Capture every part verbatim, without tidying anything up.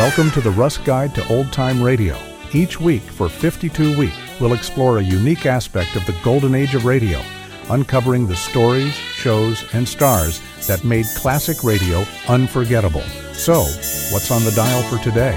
Welcome to the Russ Guide to Old Time Radio. Each week for fifty-two weeks, we'll explore a unique aspect of the golden age of radio, uncovering the stories, shows, and stars that made classic radio unforgettable. So, what's on the dial for today?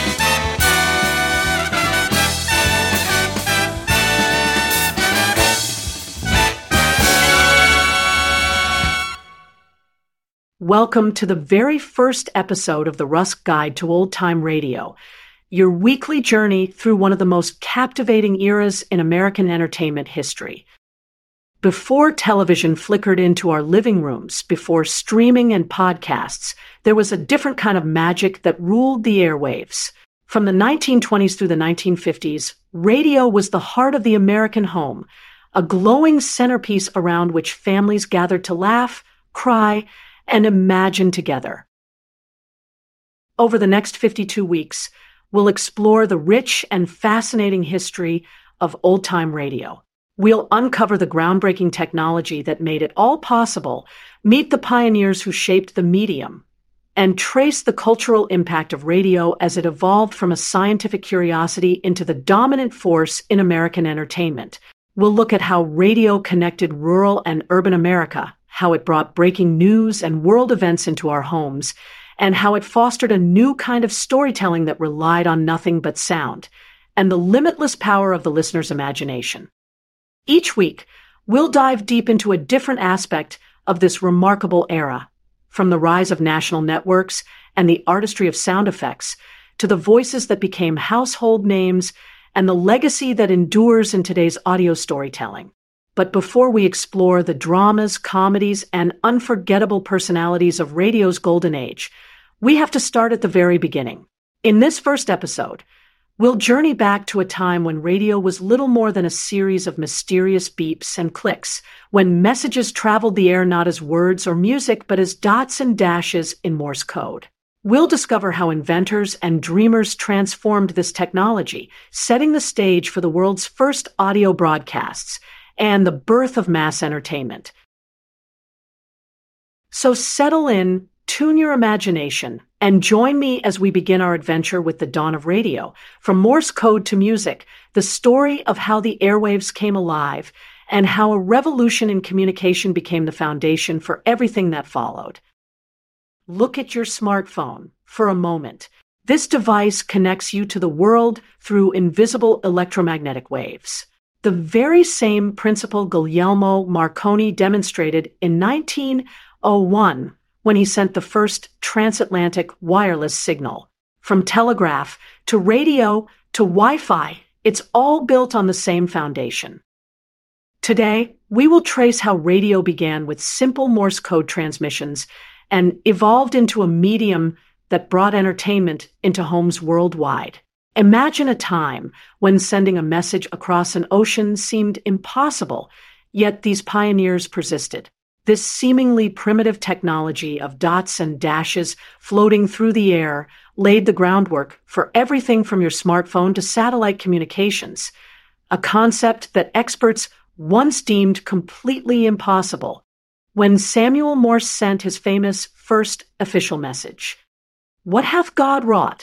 Welcome to the very first episode of the Russ Guide to Old Time Radio, your weekly journey through one of the most captivating eras in American entertainment history. Before television flickered into our living rooms, before streaming and podcasts, there was a different kind of magic that ruled the airwaves. From the nineteen twenties through the nineteen fifties, radio was the heart of the American home, a glowing centerpiece around which families gathered to laugh, cry, and imagine together. Over the next fifty-two weeks, we'll explore the rich and fascinating history of old-time radio. We'll uncover the groundbreaking technology that made it all possible, meet the pioneers who shaped the medium, and trace the cultural impact of radio as it evolved from a scientific curiosity into the dominant force in American entertainment. We'll look at how radio connected rural and urban America, how it brought breaking news and world events into our homes, and how it fostered a new kind of storytelling that relied on nothing but sound, and the limitless power of the listener's imagination. Each week, we'll dive deep into a different aspect of this remarkable era, from the rise of national networks and the artistry of sound effects, to the voices that became household names and the legacy that endures in today's audio storytelling. But before we explore the dramas, comedies, and unforgettable personalities of radio's golden age, we have to start at the very beginning. In this first episode, we'll journey back to a time when radio was little more than a series of mysterious beeps and clicks, when messages traveled the air not as words or music, but as dots and dashes in Morse code. We'll discover how inventors and dreamers transformed this technology, setting the stage for the world's first audio broadcasts and the birth of mass entertainment. So settle in, tune your imagination, and join me as we begin our adventure with the dawn of radio. From Morse code to music, the story of how the airwaves came alive and how a revolution in communication became the foundation for everything that followed. Look at your smartphone for a moment. This device connects you to the world through invisible electromagnetic waves. The very same principle Guglielmo Marconi demonstrated in nineteen oh one when he sent the first transatlantic wireless signal. From telegraph to radio to Wi-Fi, it's all built on the same foundation. Today, we will trace how radio began with simple Morse code transmissions and evolved into a medium that brought entertainment into homes worldwide. Imagine a time when sending a message across an ocean seemed impossible, yet these pioneers persisted. This seemingly primitive technology of dots and dashes floating through the air laid the groundwork for everything from your smartphone to satellite communications, a concept that experts once deemed completely impossible. When Samuel Morse sent his famous first official message, "What hath God wrought?"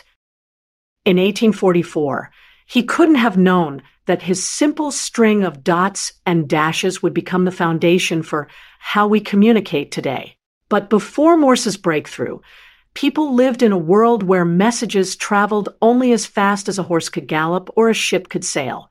in eighteen forty-four, he couldn't have known that his simple string of dots and dashes would become the foundation for how we communicate today. But before Morse's breakthrough, people lived in a world where messages traveled only as fast as a horse could gallop or a ship could sail.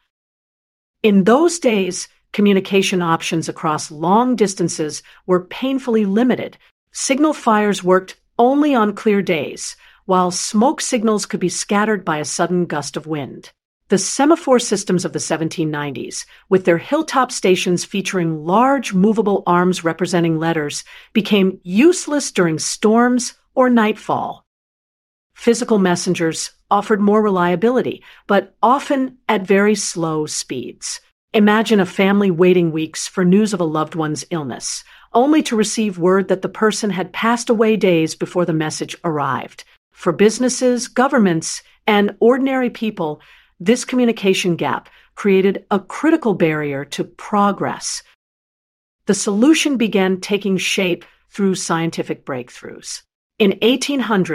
In those days, communication options across long distances were painfully limited. Signal fires worked only on clear days, while smoke signals could be scattered by a sudden gust of wind. The semaphore systems of the seventeen nineties, with their hilltop stations featuring large movable arms representing letters, became useless during storms or nightfall. Physical messengers offered more reliability, but often at very slow speeds. Imagine a family waiting weeks for news of a loved one's illness, only to receive word that the person had passed away days before the message arrived. For businesses, governments, and ordinary people, this communication gap created a critical barrier to progress. The solution began taking shape through scientific breakthroughs. In eighteen hundred,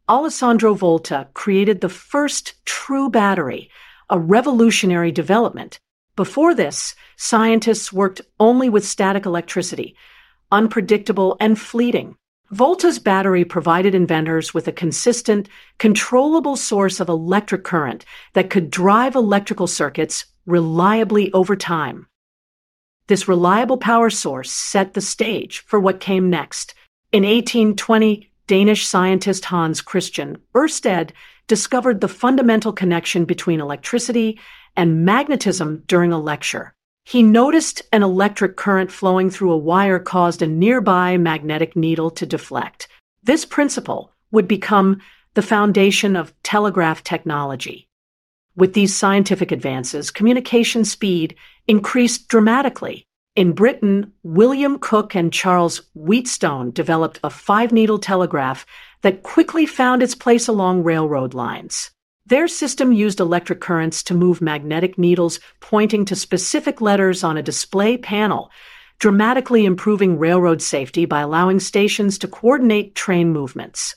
Alessandro Volta created the first true battery, a revolutionary development. Before this, scientists worked only with static electricity, unpredictable and fleeting. Volta's battery provided inventors with a consistent, controllable source of electric current that could drive electrical circuits reliably over time. This reliable power source set the stage for what came next. In eighteen twenty, Danish scientist Hans Christian Ørsted discovered the fundamental connection between electricity and magnetism during a lecture. He noticed an electric current flowing through a wire caused a nearby magnetic needle to deflect. This principle would become the foundation of telegraph technology. With these scientific advances, communication speed increased dramatically. In Britain, William Cooke and Charles Wheatstone developed a five-needle telegraph that quickly found its place along railroad lines. Their system used electric currents to move magnetic needles pointing to specific letters on a display panel, dramatically improving railroad safety by allowing stations to coordinate train movements.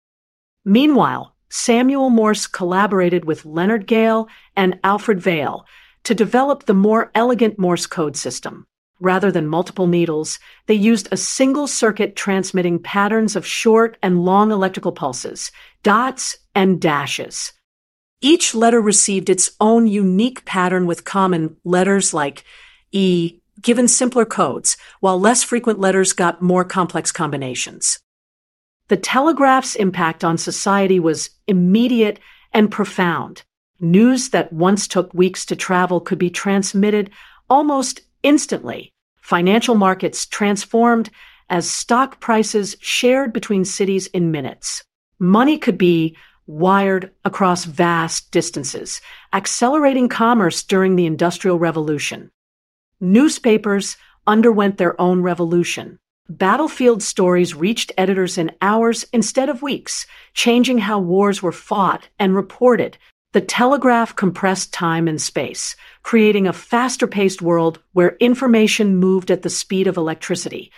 Meanwhile, Samuel Morse collaborated with Leonard Gale and Alfred Vail to develop the more elegant Morse code system. Rather than multiple needles, they used a single circuit transmitting patterns of short and long electrical pulses, dots and dashes. Each letter received its own unique pattern with common letters like E given simpler codes, while less frequent letters got more complex combinations. The telegraph's impact on society was immediate and profound. News that once took weeks to travel could be transmitted almost instantly. Financial markets transformed as stock prices shared between cities in minutes. Money could be wired across vast distances, accelerating commerce during the Industrial Revolution. Newspapers underwent their own revolution. Battlefield stories reached editors in hours instead of weeks, changing how wars were fought and reported. The telegraph compressed time and space, creating a faster-paced world where information moved at the speed of electricity.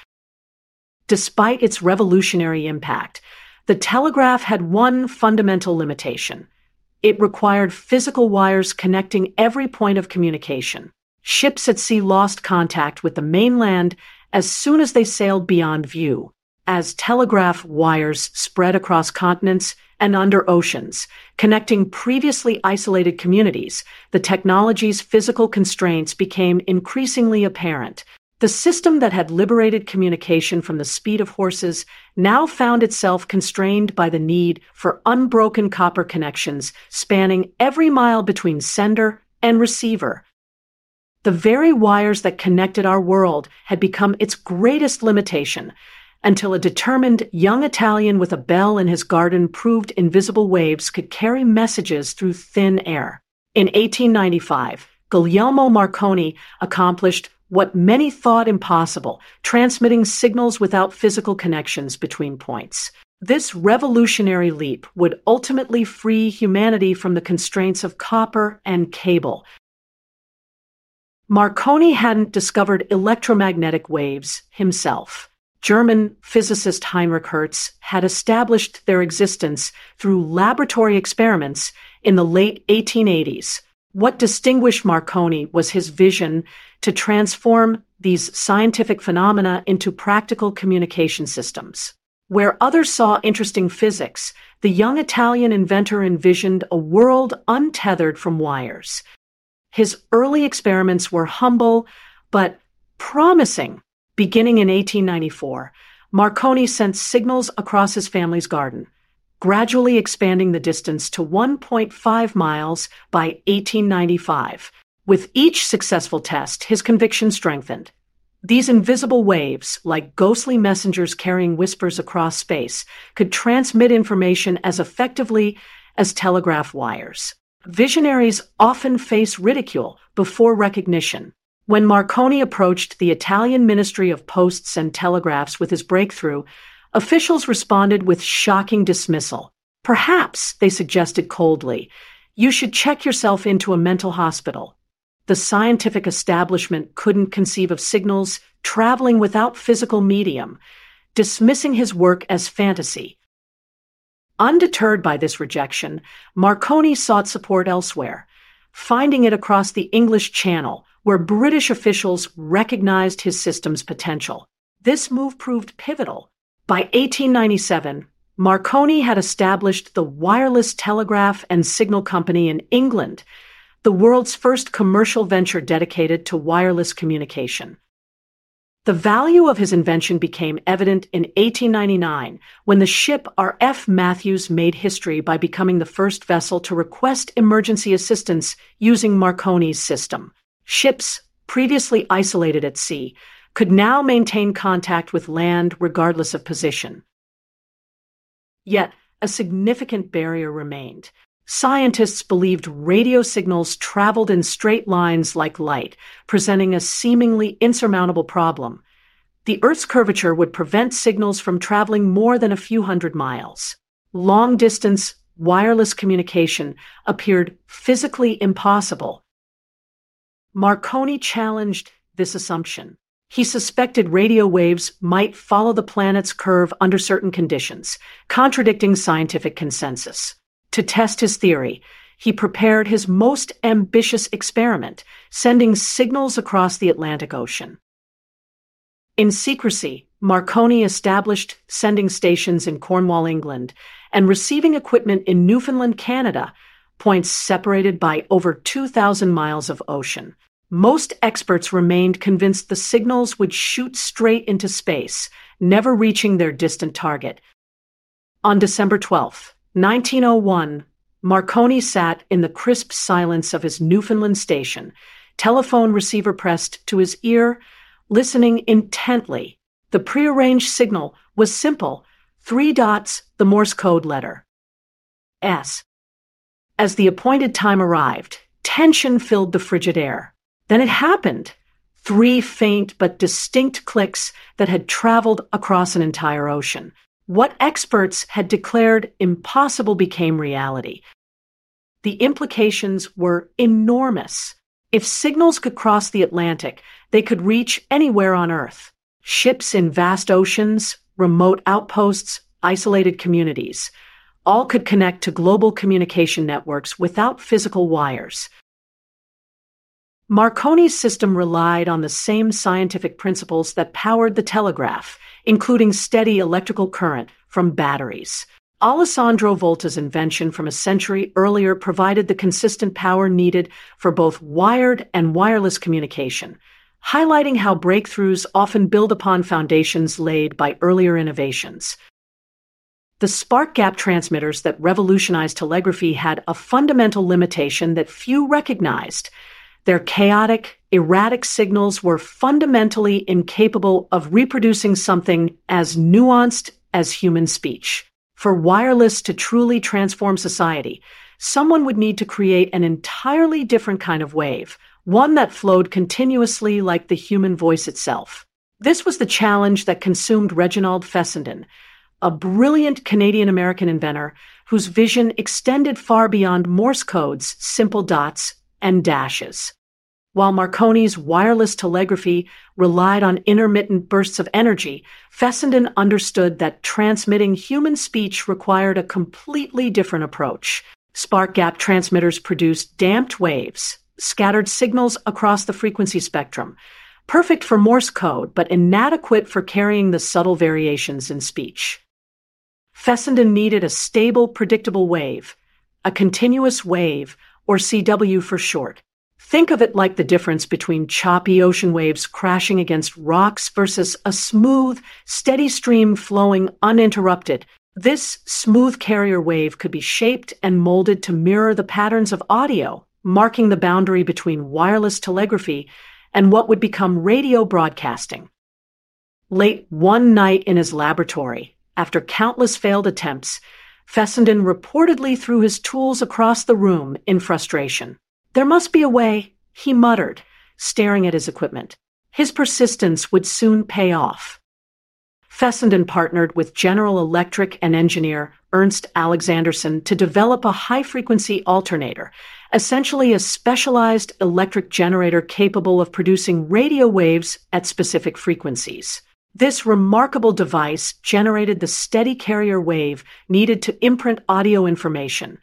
Despite its revolutionary impact, the telegraph had one fundamental limitation. It required physical wires connecting every point of communication. Ships at sea lost contact with the mainland as soon as they sailed beyond view. As telegraph wires spread across continents and under oceans, connecting previously isolated communities, the technology's physical constraints became increasingly apparent. The system that had liberated communication from the speed of horses now found itself constrained by the need for unbroken copper connections spanning every mile between sender and receiver. The very wires that connected our world had become its greatest limitation, until a determined young Italian with a bell in his garden proved invisible waves could carry messages through thin air. In eighteen ninety-five, Guglielmo Marconi accomplished what many thought impossible, transmitting signals without physical connections between points. This revolutionary leap would ultimately free humanity from the constraints of copper and cable. Marconi hadn't discovered electromagnetic waves himself. German physicist Heinrich Hertz had established their existence through laboratory experiments in the late eighteen eighties. What distinguished Marconi was his vision to transform these scientific phenomena into practical communication systems. Where others saw interesting physics, the young Italian inventor envisioned a world untethered from wires. His early experiments were humble, but promising. Beginning in eighteen ninety-four, Marconi sent signals across his family's garden, gradually expanding the distance to one point five miles by eighteen ninety-five. With each successful test, his conviction strengthened. These invisible waves, like ghostly messengers carrying whispers across space, could transmit information as effectively as telegraph wires. Visionaries often face ridicule before recognition. When Marconi approached the Italian Ministry of Posts and Telegraphs with his breakthrough, officials responded with shocking dismissal. Perhaps, they suggested coldly, you should check yourself into a mental hospital. The scientific establishment couldn't conceive of signals traveling without physical medium, dismissing his work as fantasy. Undeterred by this rejection, Marconi sought support elsewhere, finding it across the English Channel, where British officials recognized his system's potential. This move proved pivotal. By eighteen ninety-seven, Marconi had established the Wireless Telegraph and Signal Company in England, the world's first commercial venture dedicated to wireless communication. The value of his invention became evident in eighteen ninety-nine, when the ship R F Matthews made history by becoming the first vessel to request emergency assistance using Marconi's system. Ships, previously isolated at sea, could now maintain contact with land regardless of position. Yet, a significant barrier remained. Scientists believed radio signals traveled in straight lines like light, presenting a seemingly insurmountable problem. The Earth's curvature would prevent signals from traveling more than a few hundred miles. Long-distance, wireless communication appeared physically impossible. Marconi challenged this assumption. He suspected radio waves might follow the planet's curve under certain conditions, contradicting scientific consensus. To test his theory, he prepared his most ambitious experiment, sending signals across the Atlantic Ocean. In secrecy, Marconi established sending stations in Cornwall, England, and receiving equipment in Newfoundland, Canada, points separated by over two thousand miles of ocean. Most experts remained convinced the signals would shoot straight into space, never reaching their distant target. On December twelfth, nineteen oh one, Marconi sat in the crisp silence of his Newfoundland station, telephone receiver pressed to his ear, listening intently. The prearranged signal was simple, three dots, the Morse code letter S. As the appointed time arrived, tension filled the frigid air. Then it happened. Three faint but distinct clicks that had traveled across an entire ocean. What experts had declared impossible became reality. The implications were enormous. If signals could cross the Atlantic, they could reach anywhere on Earth. Ships in vast oceans, remote outposts, isolated communities, all could connect to global communication networks without physical wires. Marconi's system relied on the same scientific principles that powered the telegraph, including steady electrical current from batteries. Alessandro Volta's invention from a century earlier provided the consistent power needed for both wired and wireless communication, highlighting how breakthroughs often build upon foundations laid by earlier innovations. The spark gap transmitters that revolutionized telegraphy had a fundamental limitation that few recognized. Their chaotic, erratic signals were fundamentally incapable of reproducing something as nuanced as human speech. For wireless to truly transform society, someone would need to create an entirely different kind of wave, one that flowed continuously like the human voice itself. This was the challenge that consumed Reginald Fessenden, a brilliant Canadian-American inventor whose vision extended far beyond Morse code's simple dots and dashes. While Marconi's wireless telegraphy relied on intermittent bursts of energy, Fessenden understood that transmitting human speech required a completely different approach. Spark gap transmitters produced damped waves, scattered signals across the frequency spectrum, perfect for Morse code but inadequate for carrying the subtle variations in speech. Fessenden needed a stable, predictable wave, a continuous wave, or C W for short. Think of it like the difference between choppy ocean waves crashing against rocks versus a smooth, steady stream flowing uninterrupted. This smooth carrier wave could be shaped and molded to mirror the patterns of audio, marking the boundary between wireless telegraphy and what would become radio broadcasting. Late one night in his laboratory, after countless failed attempts, Fessenden reportedly threw his tools across the room in frustration. There must be a way, he muttered, staring at his equipment. His persistence would soon pay off. Fessenden partnered with General Electric and engineer Ernst Alexanderson to develop a high-frequency alternator, essentially a specialized electric generator capable of producing radio waves at specific frequencies. This remarkable device generated the steady carrier wave needed to imprint audio information.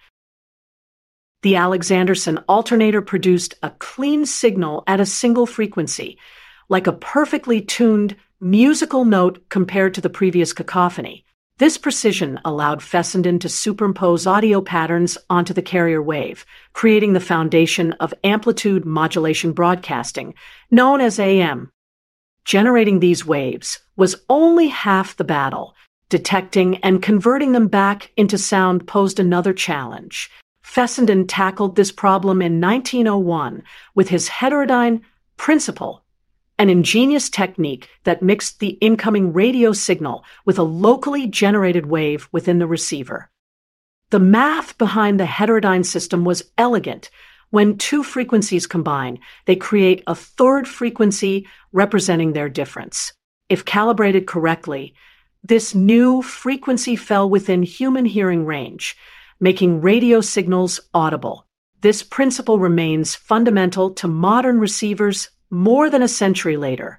The Alexanderson alternator produced a clean signal at a single frequency, like a perfectly tuned musical note compared to the previous cacophony. This precision allowed Fessenden to superimpose audio patterns onto the carrier wave, creating the foundation of amplitude modulation broadcasting, known as A M. Generating these waves was only half the battle. Detecting and converting them back into sound posed another challenge. Fessenden tackled this problem in nineteen oh one with his heterodyne principle, an ingenious technique that mixed the incoming radio signal with a locally generated wave within the receiver. The math behind the heterodyne system was elegant. When two frequencies combine, they create a third frequency representing their difference. If calibrated correctly, this new frequency fell within human hearing range, making radio signals audible. This principle remains fundamental to modern receivers more than a century later.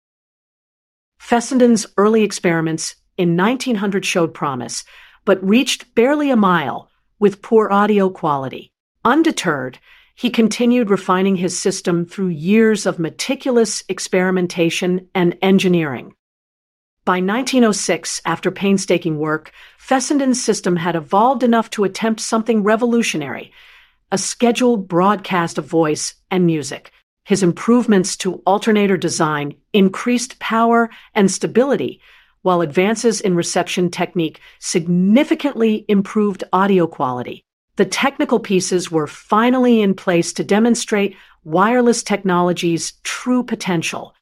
Fessenden's early experiments in nineteen hundred showed promise, but reached barely a mile with poor audio quality. Undeterred, he continued refining his system through years of meticulous experimentation and engineering. By nineteen oh six, after painstaking work, Fessenden's system had evolved enough to attempt something revolutionary, a scheduled broadcast of voice and music. His improvements to alternator design increased power and stability, while advances in reception technique significantly improved audio quality. The technical pieces were finally in place to demonstrate wireless technology's true potential.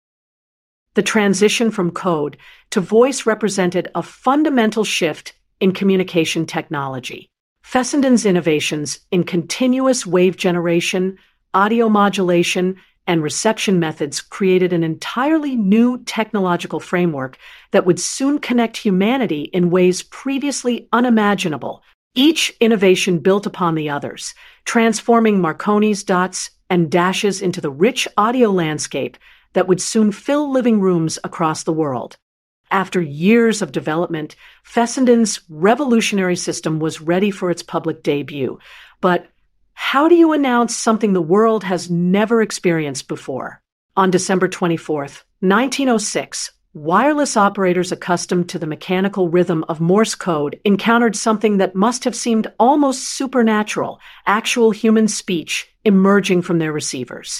The transition from code to voice represented a fundamental shift in communication technology. Fessenden's innovations in continuous wave generation, audio modulation, and reception methods created an entirely new technological framework that would soon connect humanity in ways previously unimaginable. Each innovation built upon the others, transforming Marconi's dots and dashes into the rich audio landscape that would soon fill living rooms across the world. After years of development, Fessenden's revolutionary system was ready for its public debut. But how do you announce something the world has never experienced before? On December twenty-fourth, nineteen oh six, wireless operators accustomed to the mechanical rhythm of Morse code encountered something that must have seemed almost supernatural, actual human speech emerging from their receivers.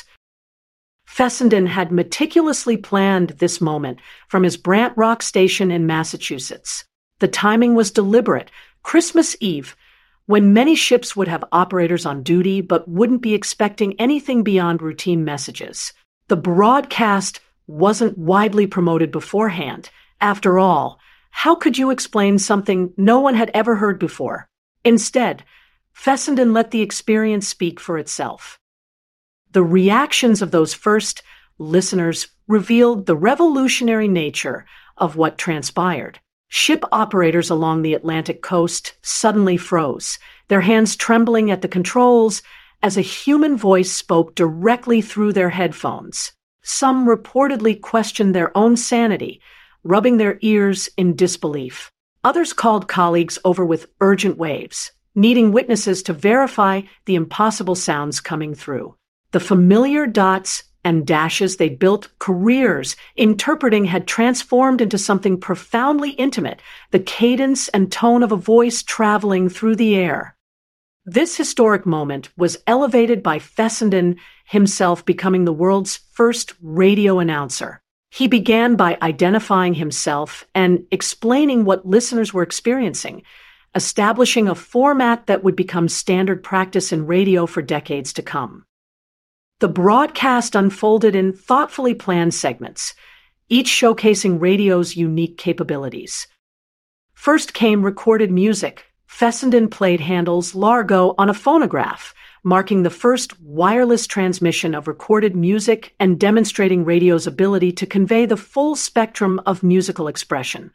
Fessenden had meticulously planned this moment from his Brant Rock station in Massachusetts. The timing was deliberate. Christmas Eve, when many ships would have operators on duty but wouldn't be expecting anything beyond routine messages. The broadcast wasn't widely promoted beforehand. After all, how could you explain something no one had ever heard before? Instead, Fessenden let the experience speak for itself. The reactions of those first listeners revealed the revolutionary nature of what transpired. Ship operators along the Atlantic coast suddenly froze, their hands trembling at the controls as a human voice spoke directly through their headphones. Some reportedly questioned their own sanity, rubbing their ears in disbelief. Others called colleagues over with urgent waves, needing witnesses to verify the impossible sounds coming through. The familiar dots and dashes they built careers interpreting had transformed into something profoundly intimate, the cadence and tone of a voice traveling through the air. This historic moment was elevated by Fessenden himself becoming the world's first radio announcer. He began by identifying himself and explaining what listeners were experiencing, establishing a format that would become standard practice in radio for decades to come. The broadcast unfolded in thoughtfully planned segments, each showcasing radio's unique capabilities. First came recorded music. Fessenden played Handel's Largo on a phonograph, marking the first wireless transmission of recorded music and demonstrating radio's ability to convey the full spectrum of musical expression.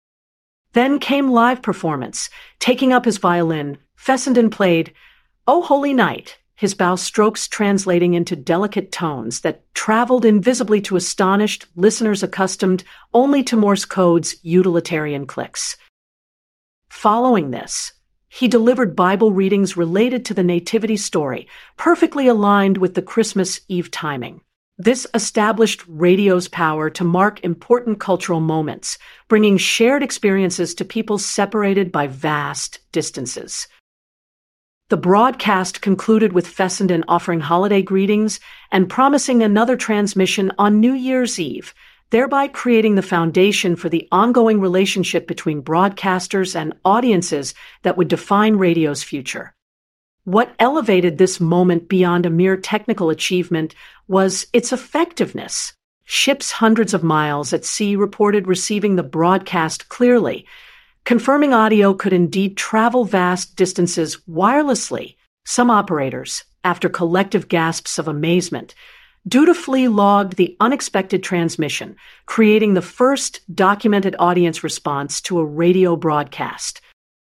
Then came live performance. Taking up his violin, Fessenden played "O Holy Night" his bow strokes translating into delicate tones that traveled invisibly to astonished listeners accustomed only to Morse code's utilitarian clicks. Following this, he delivered Bible readings related to the Nativity story, perfectly aligned with the Christmas Eve timing. This established radio's power to mark important cultural moments, bringing shared experiences to people separated by vast distances. The broadcast concluded with Fessenden offering holiday greetings and promising another transmission on New Year's Eve, thereby creating the foundation for the ongoing relationship between broadcasters and audiences that would define radio's future. What elevated this moment beyond a mere technical achievement was its effectiveness. Ships hundreds of miles at sea reported receiving the broadcast clearly, confirming audio could indeed travel vast distances wirelessly. Some operators, after collective gasps of amazement, dutifully logged the unexpected transmission, creating the first documented audience response to a radio broadcast.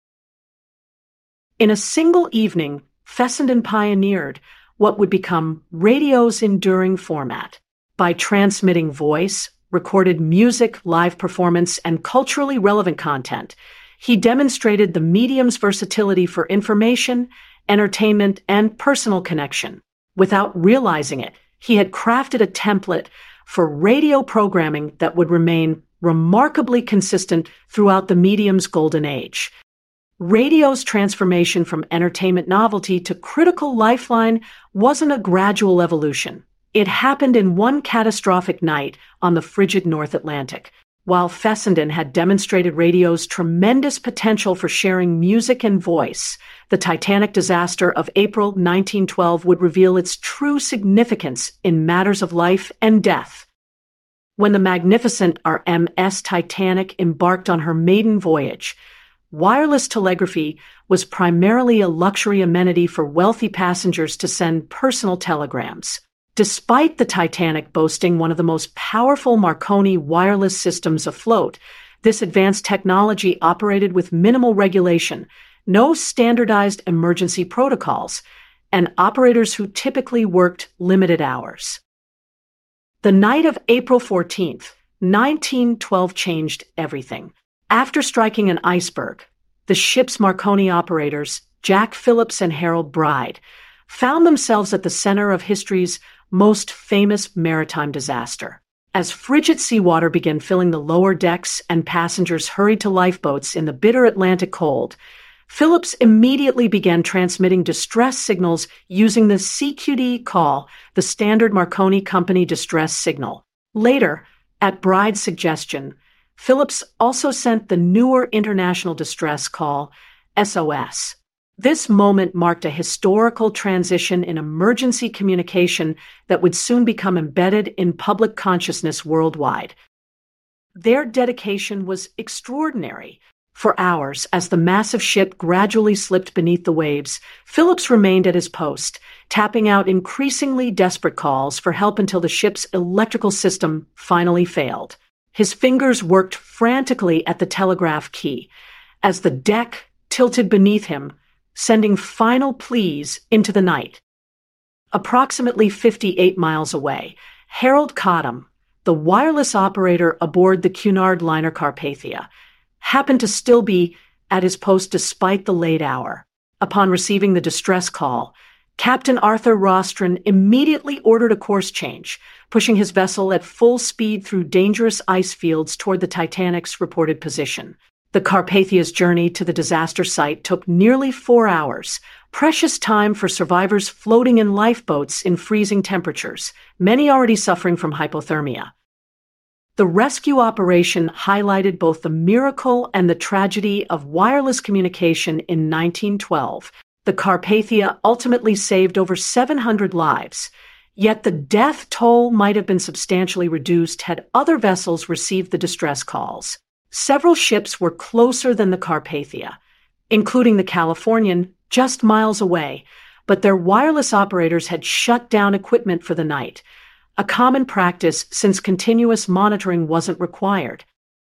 In a single evening, Fessenden pioneered what would become radio's enduring format. By transmitting voice, recorded music, live performance, and culturally relevant content, he demonstrated the medium's versatility for information, entertainment, and personal connection. Without realizing it, he had crafted a template for radio programming that would remain remarkably consistent throughout the medium's golden age. Radio's transformation from entertainment novelty to critical lifeline wasn't a gradual evolution. It happened in one catastrophic night on the frigid North Atlantic. While Fessenden had demonstrated radio's tremendous potential for sharing music and voice, the Titanic disaster of April nineteen twelve would reveal its true significance in matters of life and death. When the magnificent R M S Titanic embarked on her maiden voyage, wireless telegraphy was primarily a luxury amenity for wealthy passengers to send personal telegrams. Despite the Titanic boasting one of the most powerful Marconi wireless systems afloat, this advanced technology operated with minimal regulation, no standardized emergency protocols, and operators who typically worked limited hours. The night of April fourteenth, nineteen twelve changed everything. After striking an iceberg, the ship's Marconi operators, Jack Phillips and Harold Bride, found themselves at the center of history's most famous maritime disaster. As frigid seawater began filling the lower decks and passengers hurried to lifeboats in the bitter Atlantic cold, Phillips immediately began transmitting distress signals using the C Q D call, the standard Marconi Company distress signal. Later, at Bride's suggestion, Phillips also sent the newer international distress call, S O S. This moment marked a historical transition in emergency communication that would soon become embedded in public consciousness worldwide. Their dedication was extraordinary. For hours, as the massive ship gradually slipped beneath the waves, Phillips remained at his post, tapping out increasingly desperate calls for help until the ship's electrical system finally failed. His fingers worked frantically at the telegraph key as the deck tilted beneath him, sending final pleas into the night. Approximately fifty-eight miles away, Harold Cottam, the wireless operator aboard the Cunard liner Carpathia, happened to still be at his post despite the late hour. Upon receiving the distress call, Captain Arthur Rostron immediately ordered a course change, pushing his vessel at full speed through dangerous ice fields toward the Titanic's reported position. The Carpathia's journey to the disaster site took nearly four hours, precious time for survivors floating in lifeboats in freezing temperatures, many already suffering from hypothermia. The rescue operation highlighted both the miracle and the tragedy of wireless communication in nineteen twelve. The Carpathia ultimately saved over seven hundred lives, yet the death toll might have been substantially reduced had other vessels received the distress calls. Several ships were closer than the Carpathia, including the Californian, just miles away, but their wireless operators had shut down equipment for the night, a common practice since continuous monitoring wasn't required.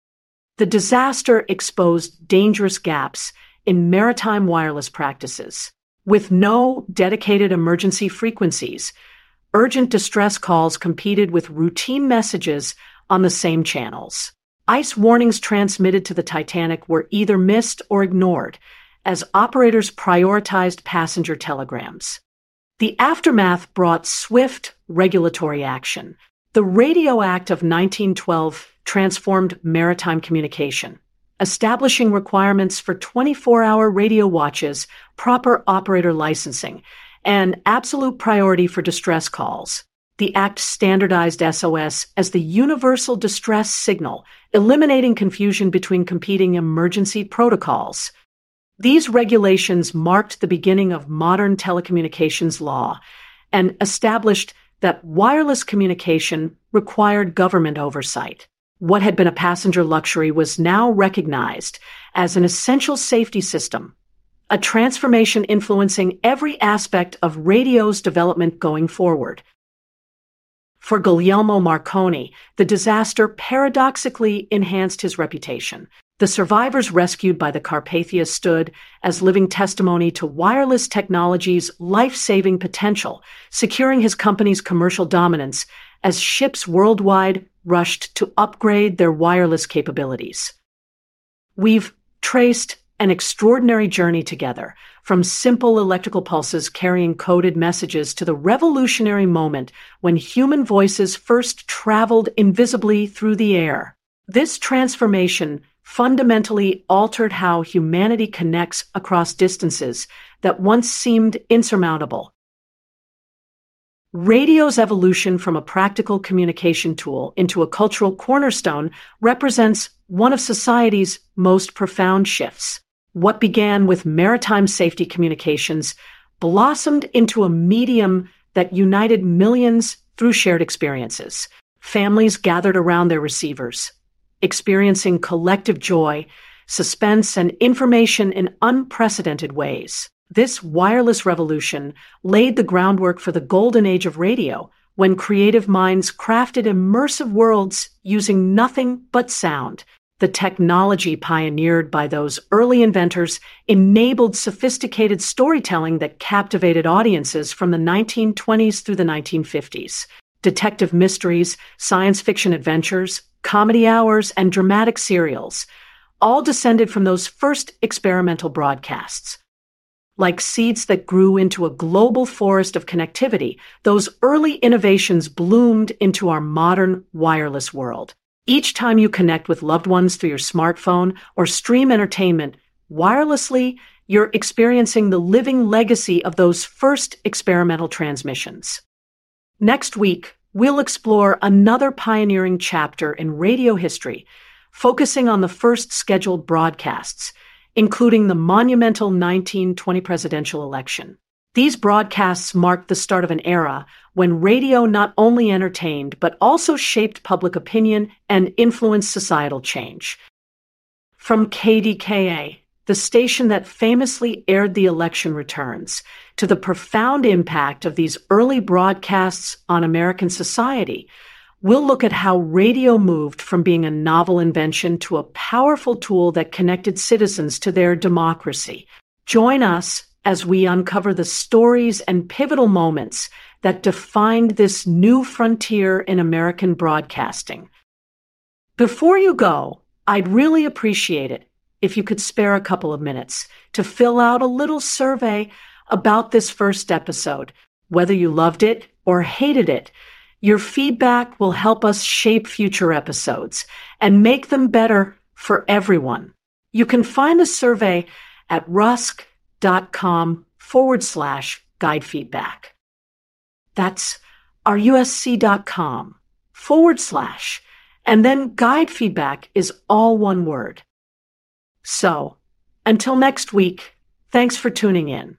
The disaster exposed dangerous gaps in maritime wireless practices. With no dedicated emergency frequencies, urgent distress calls competed with routine messages on the same channels. Ice warnings transmitted to the Titanic were either missed or ignored, as operators prioritized passenger telegrams. The aftermath brought swift regulatory action. The Radio Act of nineteen twelve transformed maritime communication, establishing requirements for twenty-four hour radio watches, proper operator licensing, and absolute priority for distress calls. The Act standardized S O S as the universal distress signal, eliminating confusion between competing emergency protocols. These regulations marked the beginning of modern telecommunications law and established that wireless communication required government oversight. What had been a passenger luxury was now recognized as an essential safety system, a transformation influencing every aspect of radio's development going forward. For Guglielmo Marconi, the disaster paradoxically enhanced his reputation. The survivors rescued by the Carpathia stood as living testimony to wireless technology's life-saving potential, securing his company's commercial dominance as ships worldwide rushed to upgrade their wireless capabilities. We've traced an extraordinary journey together, from simple electrical pulses carrying coded messages to the revolutionary moment when human voices first traveled invisibly through the air. This transformation fundamentally altered how humanity connects across distances that once seemed insurmountable. Radio's evolution from a practical communication tool into a cultural cornerstone represents one of society's most profound shifts. What began with maritime safety communications blossomed into a medium that united millions through shared experiences. Families gathered around their receivers, experiencing collective joy, suspense, and information in unprecedented ways. This wireless revolution laid the groundwork for the golden age of radio, when creative minds crafted immersive worlds using nothing but sound. The technology pioneered by those early inventors enabled sophisticated storytelling that captivated audiences from the nineteen twenties through the nineteen fifties. Detective mysteries, science fiction adventures, comedy hours, and dramatic serials all descended from those first experimental broadcasts. Like seeds that grew into a global forest of connectivity, those early innovations bloomed into our modern wireless world. Each time you connect with loved ones through your smartphone or stream entertainment wirelessly, you're experiencing the living legacy of those first experimental transmissions. Next week, we'll explore another pioneering chapter in radio history, focusing on the first scheduled broadcasts, including the monumental nineteen twenty presidential election. These broadcasts marked the start of an era when radio not only entertained, but also shaped public opinion and influenced societal change. From K D K A, the station that famously aired the election returns, to the profound impact of these early broadcasts on American society, we'll look at how radio moved from being a novel invention to a powerful tool that connected citizens to their democracy. Join us as we uncover the stories and pivotal moments that defined this new frontier in American broadcasting. Before you go, I'd really appreciate it if you could spare a couple of minutes to fill out a little survey about this first episode. Whether you loved it or hated it, your feedback will help us shape future episodes and make them better for everyone. You can find the survey at rusk dot com forward slash guide feedback. That's rusc.com forward slash, and then guide feedback is all one word. So, until next week, thanks for tuning in.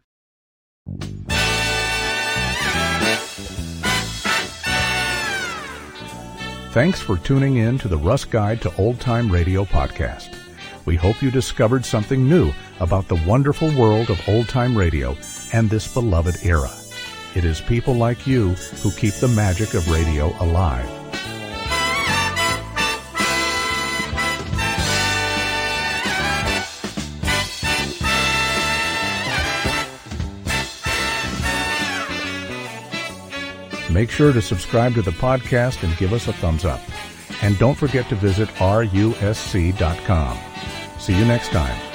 Thanks for tuning in to the Rusk Guide to Old Time Radio podcast. We hope you discovered something new about the wonderful world of old-time radio and this beloved era. It is people like you who keep the magic of radio alive. Make sure to subscribe to the podcast and give us a thumbs up. And don't forget to visit R U S C dot com. See you next time.